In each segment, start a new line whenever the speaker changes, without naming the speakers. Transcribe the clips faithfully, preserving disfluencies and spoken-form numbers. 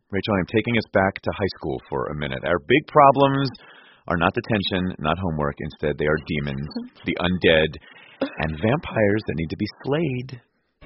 Rachel, I'm taking us back to high school for a minute. Our big problems are not detention, not homework. Instead, they are demons, the undead, and vampires that need to be slayed.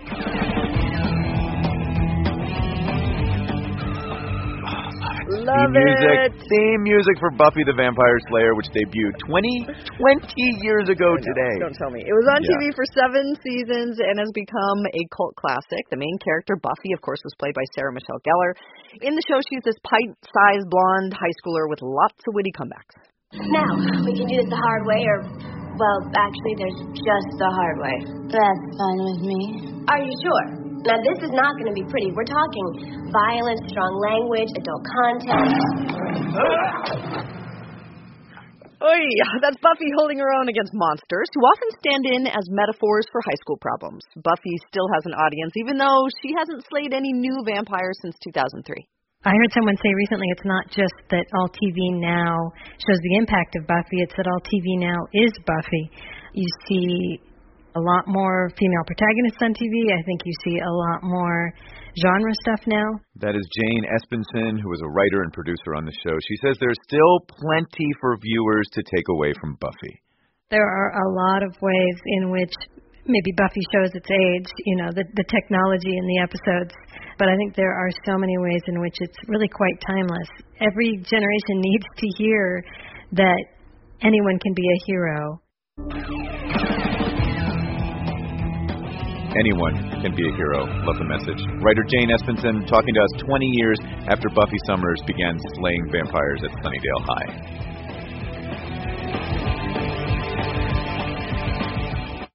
Love
theme music,
it.
theme music for Buffy the Vampire Slayer, which debuted twenty, twenty years ago today.
Don't tell me. It was on
yeah.
T V for seven seasons and has become a cult classic. The main character, Buffy, of course, was played by Sarah Michelle Gellar. In the show, she's this pint-sized blonde high schooler with lots of witty comebacks.
Now, we can do this the hard way, or, well, actually, there's just the hard way.
That's fine with me.
Are you sure? Now, this is not going to be pretty. We're talking violence, strong language, adult content.
Oy, that's Buffy holding her own against monsters who often stand in as metaphors for high school problems. Buffy still has an audience, even though she hasn't slayed any new vampires since two thousand three.
I heard someone say recently it's not just that all T V now shows the impact of Buffy, it's that all T V now is Buffy. You see a lot more female protagonists on T V. I think you see a lot more genre stuff now.
That is Jane Espenson, who is a writer and producer on the show. She says there's still plenty for viewers to take away from Buffy.
There are a lot of ways in which maybe Buffy shows its age, you know, the, the technology in the episodes. But I think there are so many ways in which it's really quite timeless. Every generation needs to hear that anyone can be a hero.
Anyone can be a hero. Love the message. Writer Jane Espenson talking to us twenty years after Buffy Summers began slaying vampires at Sunnydale High.